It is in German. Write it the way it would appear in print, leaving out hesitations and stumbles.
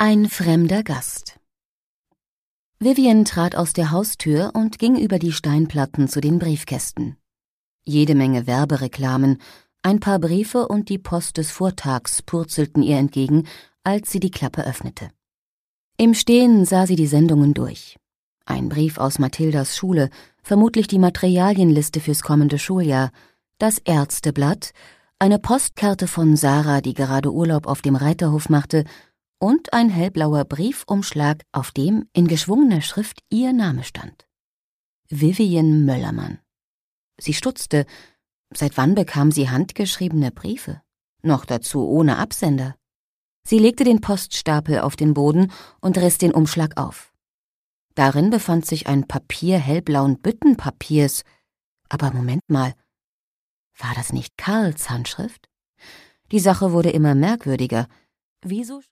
Ein fremder Gast. Vivian trat aus der Haustür und ging über die Steinplatten zu den Briefkästen. Jede Menge Werbereklamen, ein paar Briefe und die Post des Vortags purzelten ihr entgegen, als sie die Klappe öffnete. Im Stehen sah sie die Sendungen durch. Ein Brief aus Mathildas Schule, vermutlich die Materialienliste fürs kommende Schuljahr, das Ärzteblatt, eine Postkarte von Sarah, die gerade Urlaub auf dem Reiterhof machte, und ein hellblauer Briefumschlag, auf dem in geschwungener Schrift ihr Name stand. Vivian Möllermann. Sie stutzte. Seit wann bekam sie handgeschriebene Briefe? Noch dazu ohne Absender. Sie legte den Poststapel auf den Boden und riss den Umschlag auf. Darin befand sich ein Papier hellblauen Büttenpapiers. Aber Moment mal, war das nicht Karls Handschrift? Die Sache wurde immer merkwürdiger. Wieso